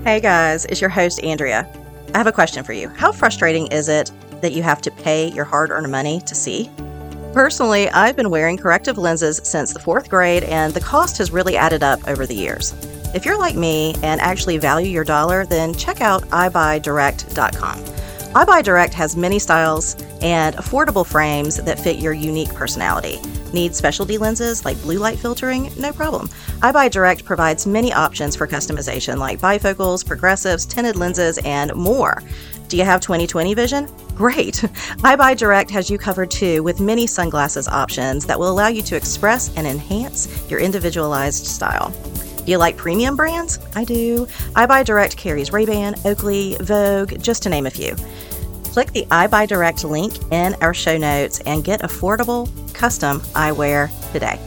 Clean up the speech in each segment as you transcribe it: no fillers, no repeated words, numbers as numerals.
Hey guys, it's your host, Andrea. I have a question for you. How frustrating is it that you have to pay your hard-earned money to see? Personally, I've been wearing corrective lenses since the 4th grade, and the cost has really added up over the years. If you're like me and actually value your dollar, then check out iBuyDirect.com. iBuyDirect has many styles and affordable frames that fit your unique personality. Need specialty lenses like blue light filtering? No problem. iBuyDirect provides many options for customization like bifocals, progressives, tinted lenses, and more. Do you have 20/20 vision? Great! iBuyDirect has you covered too with many sunglasses options that will allow you to express and enhance your individualized style. Do you like premium brands? I do. iBuyDirect carries Ray-Ban, Oakley, Vogue, just to name a few. Click the iBuyDirect link in our show notes and get affordable, custom eyewear today.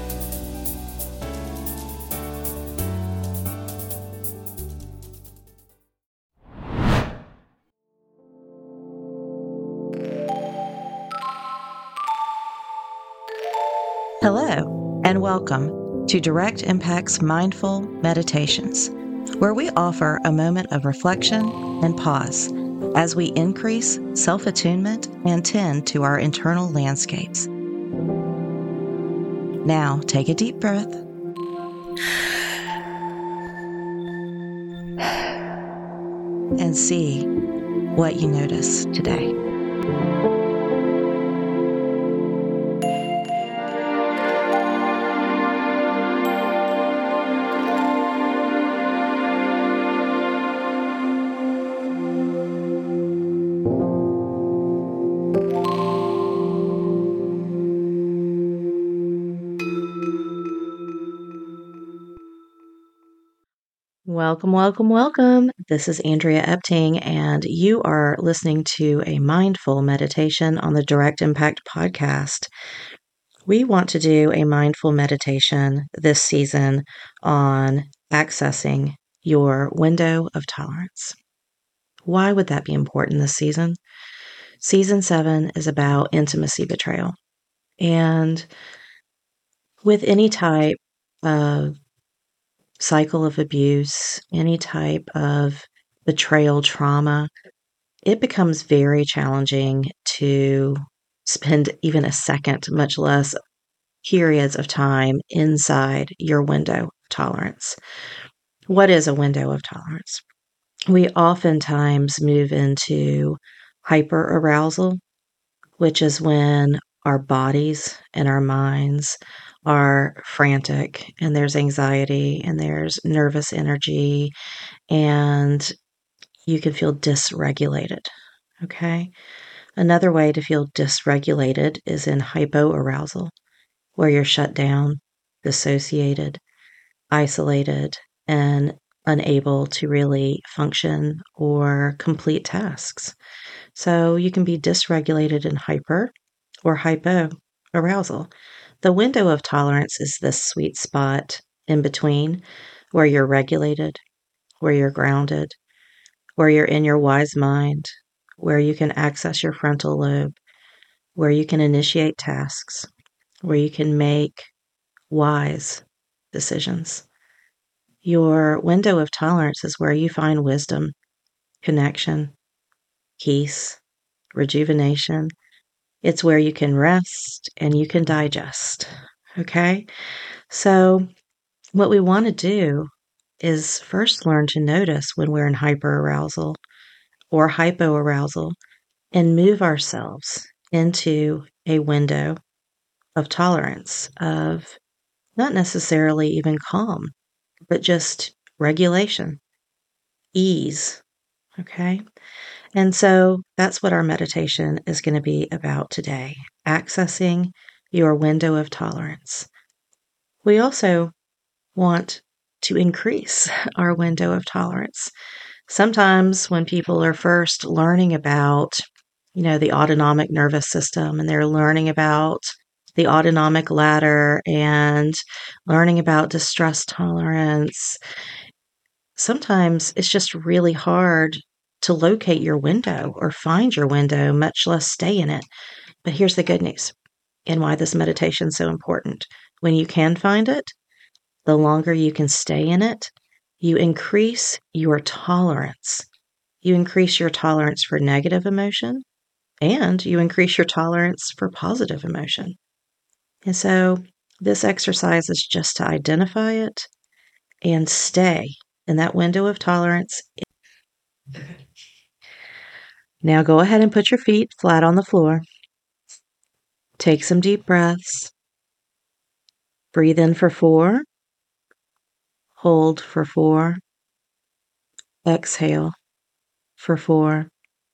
Hello, and welcome to Direct Impact's Mindful Meditations, where we offer a moment of reflection and pause as we increase self-attunement and tend to our internal landscapes. Now, take a deep breath. And see what you notice today. Welcome. This is Andrea Epting, and you are listening to a mindful meditation on the Direct Impact podcast. We want to do a mindful meditation this season on accessing your window of tolerance. Why would that be important this season? Season 7 is about intimacy betrayal. And with any type of cycle of abuse, any type of betrayal trauma, it becomes very challenging to spend even a second, much less periods of time inside your window of tolerance. What is a window of tolerance? We oftentimes move into hyperarousal, which is when our bodies and our minds are frantic and there's anxiety and there's nervous energy and you can feel dysregulated. Okay. Another way to feel dysregulated is in hypoarousal, where you're shut down, dissociated, isolated, and unable to really function or complete tasks. So you can be dysregulated in hyper or hypoarousal. The window of tolerance is this sweet spot in between where you're regulated, where you're grounded, where you're in your wise mind, where you can access your frontal lobe, where you can initiate tasks, where you can make wise decisions. Your window of tolerance is where you find wisdom, connection, peace, rejuvenation. It's where you can rest and you can digest. Okay? So, what we want to do is first learn to notice when we're in hyperarousal or hypoarousal and move ourselves into a window of tolerance, of not necessarily even calm, but just regulation, ease. Okay? And so that's what our meditation is going to be about today, accessing your window of tolerance. We also want to increase our window of tolerance. Sometimes when people are first learning about, the autonomic nervous system and they're learning about the autonomic ladder and learning about distress tolerance, sometimes it's just really hard to locate your window or find your window, much less stay in it. But here's the good news and why this meditation is so important. When you can find it, the longer you can stay in it, You increase your tolerance. You increase your tolerance for negative emotion, and you increase your tolerance for positive emotion. And so this exercise is just to identify it and stay in that window of tolerance. Now go ahead and put your feet flat on the floor. Take some deep breaths. Breathe in for 4. Hold for 4. Exhale for 4.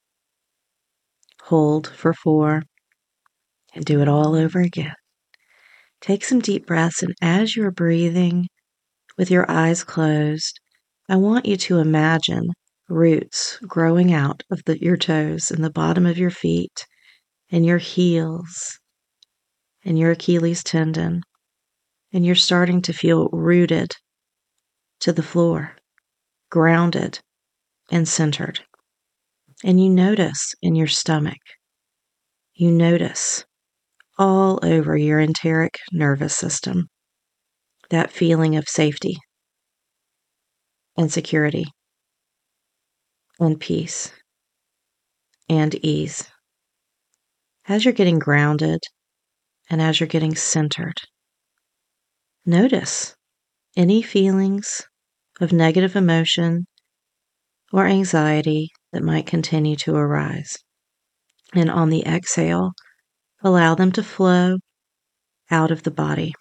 Hold for 4. And do it all over again. Take some deep breaths, and as you're breathing with your eyes closed, I want you to imagine roots growing out of your toes and the bottom of your feet and your heels and your Achilles tendon. And you're starting to feel rooted to the floor, grounded and centered. And you notice in your stomach, you notice all over your enteric nervous system that feeling of safety and security and peace and ease. As you're getting grounded and as you're getting centered, notice any feelings of negative emotion or anxiety that might continue to arise. And on the exhale, allow them to flow out of the body.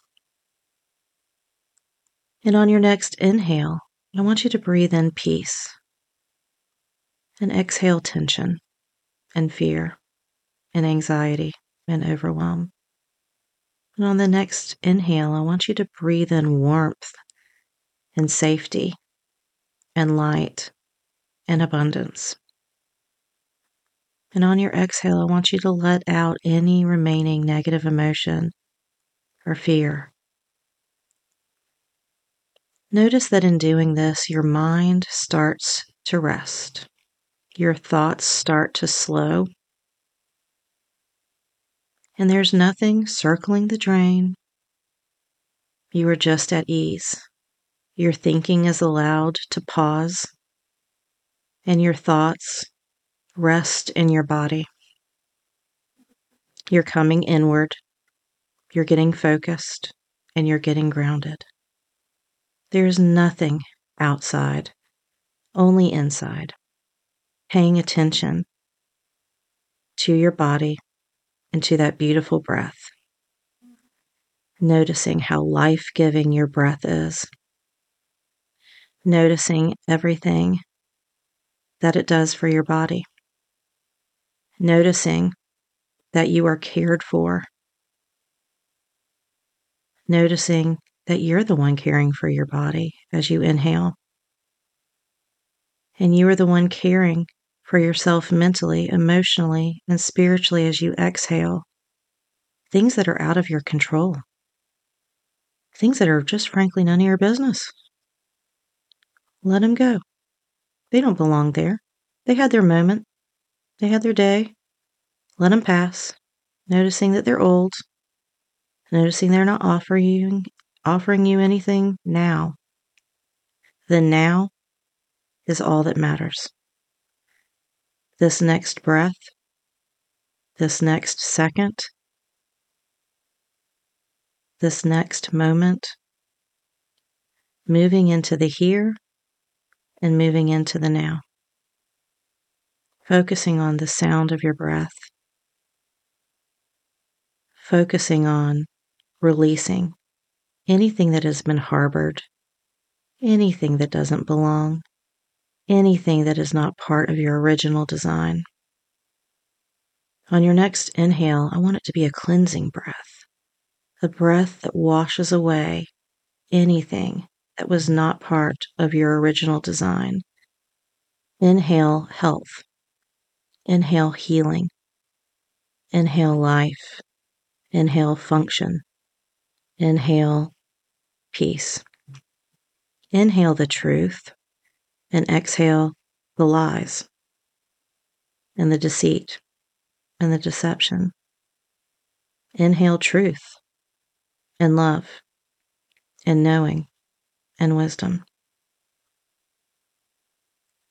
And on your next inhale, I want you to breathe in peace and exhale tension and fear and anxiety and overwhelm. And on the next inhale, I want you to breathe in warmth and safety and light and abundance. And on your exhale, I want you to let out any remaining negative emotion or fear. Notice that in doing this, your mind starts to rest. Your thoughts start to slow. And there's nothing circling the drain. You are just at ease. Your thinking is allowed to pause, and your thoughts rest in your body. You're coming inward, you're getting focused, and you're getting grounded. There's nothing outside, only inside. Paying attention to your body and to that beautiful breath. Noticing how life-giving your breath is. Noticing everything that it does for your body. Noticing that you are cared for. Noticing that you're the one caring for your body as you inhale. And you are the one caring for yourself mentally, emotionally, and spiritually as you exhale. Things that are out of your control. Things that are just frankly none of your business. Let them go. They don't belong there. They had their moment. They had their day. Let them pass. Noticing that they're old. Noticing they're not offering you anything now. The now is all that matters. This next breath, this next second, this next moment, moving into the here and moving into the now. Focusing on the sound of your breath. Focusing on releasing anything that has been harbored, anything that doesn't belong, anything that is not part of your original design. On your next inhale, I want it to be a cleansing breath, a breath that washes away anything that was not part of your original design. Inhale health. Inhale healing. Inhale life. Inhale function. Inhale peace. Inhale the truth and exhale the lies and the deceit and the deception. Inhale truth and love and knowing and wisdom.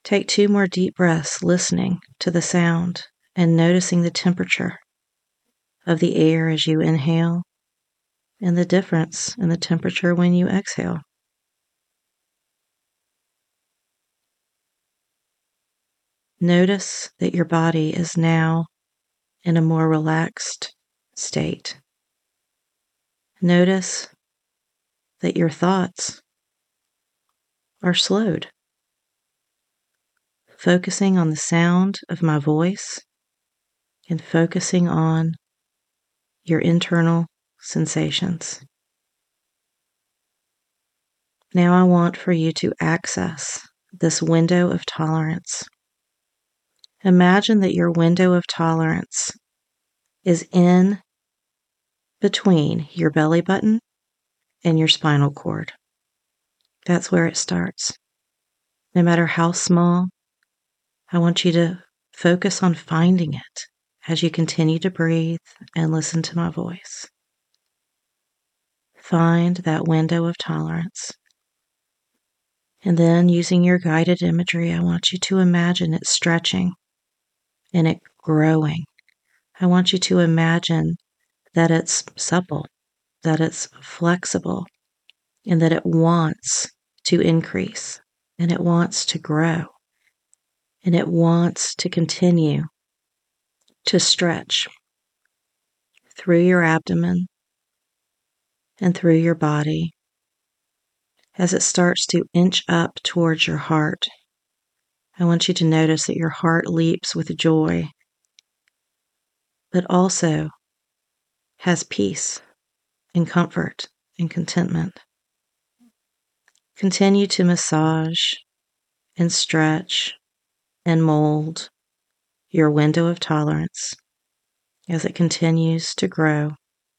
Take 2 more deep breaths, listening to the sound and noticing the temperature of the air as you inhale and the difference in the temperature when you exhale. Notice that your body is now in a more relaxed state. Notice that your thoughts are slowed. Focusing on the sound of my voice and focusing on your internal sensations. Now I want for you to access this window of tolerance. Imagine that your window of tolerance is in between your belly button and your spinal cord. That's where it starts. No matter how small, I want you to focus on finding it as you continue to breathe and listen to my voice. Find that window of tolerance. And then, using your guided imagery, I want you to imagine it stretching and it growing. I want you to imagine that it's supple, that it's flexible, and that it wants to increase, and it wants to grow, and it wants to continue to stretch through your abdomen and through your body as it starts to inch up towards your heart. I want you to notice that your heart leaps with joy, but also has peace and comfort and contentment. Continue to massage and stretch and mold your window of tolerance as it continues to grow.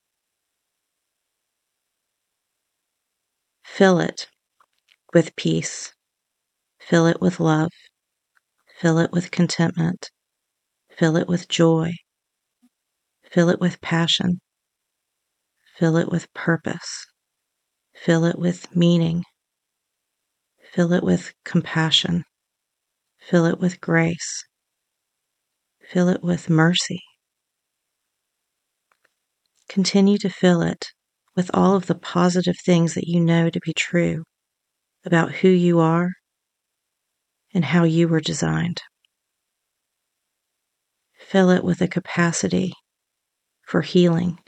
Fill it with peace. Fill it with love. Fill it with contentment. Fill it with joy. Fill it with passion. Fill it with purpose. Fill it with meaning. Fill it with compassion. Fill it with grace. Fill it with mercy. Continue to fill it with all of the positive things that you know to be true about who you are and how you were designed. Fill it with a capacity for healing.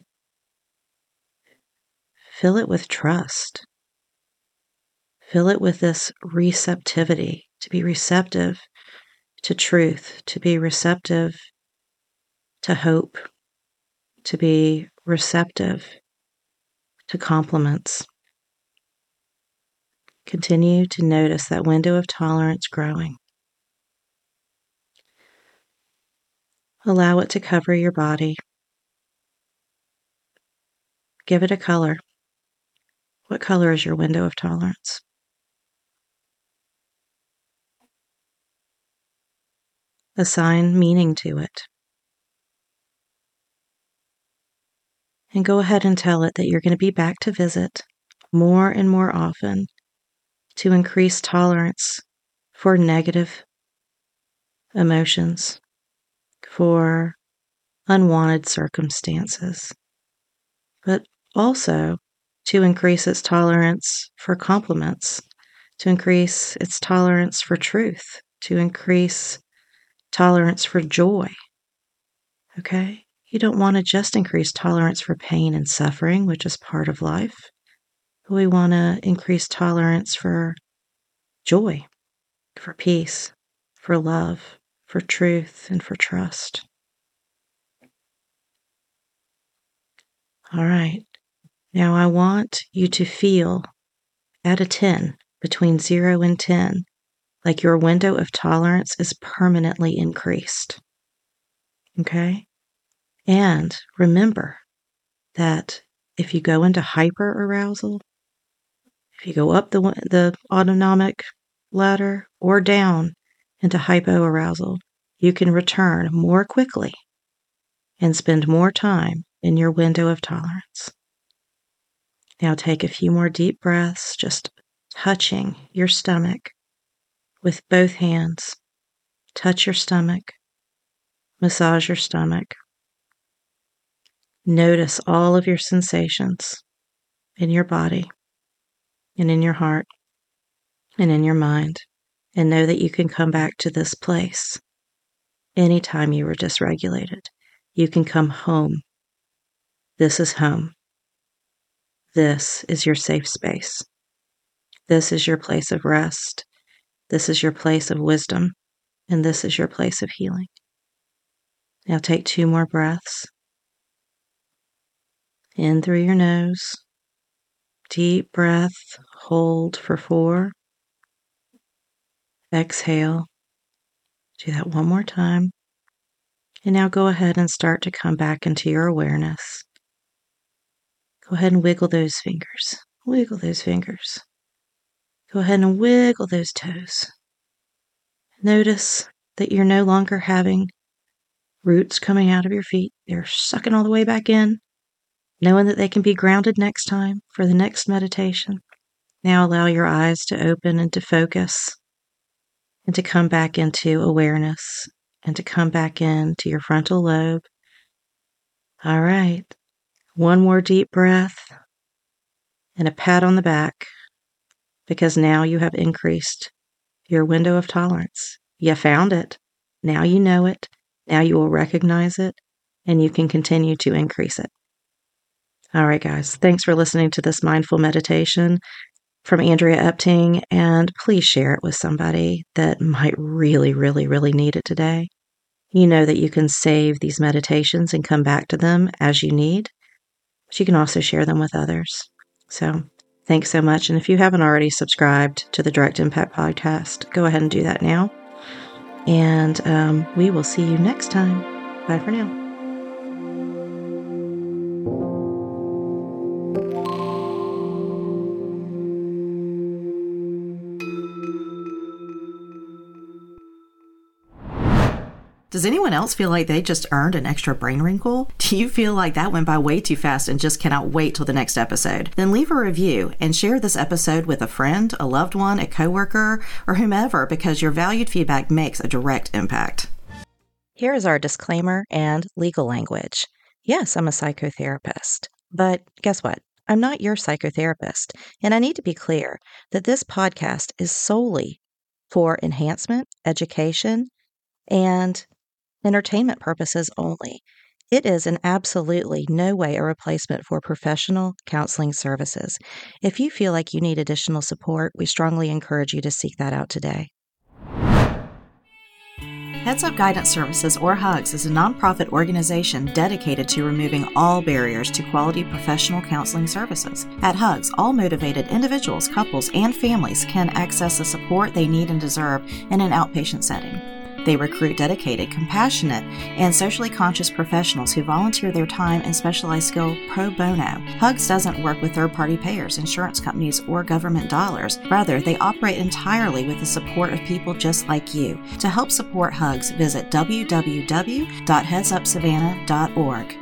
Fill it with trust. Fill it with this receptivity, to be receptive to truth, to be receptive to hope, to be receptive to compliments. Continue to notice that window of tolerance growing. Allow it to cover your body. Give it a color. What color is your window of tolerance? Assign meaning to it. And go ahead and tell it that you're going to be back to visit more and more often to increase tolerance for negative emotions, for unwanted circumstances, but also to increase its tolerance for compliments, to increase its tolerance for truth, to increase tolerance for joy. Okay? You don't want to just increase tolerance for pain and suffering, which is part of life. We want to increase tolerance for joy, for peace, for love, for truth, and for trust. All right. Now I want you to feel at a 10, between 0 and 10, like your window of tolerance is permanently increased. Okay? And remember that if you go into hyperarousal, if you go up the autonomic ladder or down into hypoarousal, you can return more quickly and spend more time in your window of tolerance. Now take a few more deep breaths, just touching your stomach, with both hands. Touch your stomach. Massage your stomach. Notice all of your sensations in your body and in your heart and in your mind, and know that you can come back to this place anytime you were dysregulated. You can come home. This is home. This is your safe space. This is your place of rest. This is your place of wisdom. And this is your place of healing. Now take 2 more breaths. In through your nose. Deep breath. Hold for 4. Exhale. Do that one more time. And now go ahead and start to come back into your awareness. Go ahead and wiggle those fingers. Wiggle those fingers. Go ahead and wiggle those toes. Notice that you're no longer having roots coming out of your feet. They're sucking all the way back in, knowing that they can be grounded next time for the next meditation. Now allow your eyes to open and to focus and to come back into awareness and to come back into your frontal lobe. All right. One more deep breath and a pat on the back, because now you have increased your window of tolerance. You found it. Now you know it. Now you will recognize it, and you can continue to increase it. All right, guys. Thanks for listening to this mindful meditation from Andrea Epting, and please share it with somebody that might really, really, really need it today. You know that you can save these meditations and come back to them as you need, but you can also share them with others. So thanks so much. And if you haven't already subscribed to the Direct Impact Podcast, go ahead and do that now. And we will see you next time. Bye for now. Does anyone else feel like they just earned an extra brain wrinkle? Do you feel like that went by way too fast and just cannot wait till the next episode? Then leave a review and share this episode with a friend, a loved one, a coworker, or whomever, because your valued feedback makes a direct impact. Here is our disclaimer and legal language. Yes, I'm a psychotherapist, but guess what? I'm not your psychotherapist, and I need to be clear that this podcast is solely for enhancement, education, and entertainment purposes only. It is in absolutely no way a replacement for professional counseling services. If you feel like you need additional support, we strongly encourage you to seek that out today. Heads Up Guidance Services, or HUGS, is a nonprofit organization dedicated to removing all barriers to quality professional counseling services. At HUGS, all motivated individuals, couples, and families can access the support they need and deserve in an outpatient setting. They recruit dedicated, compassionate, and socially conscious professionals who volunteer their time and specialized skill pro bono. HUGS doesn't work with third-party payers, insurance companies, or government dollars. Rather, they operate entirely with the support of people just like you. To help support HUGS, visit www.headsupsavannah.org.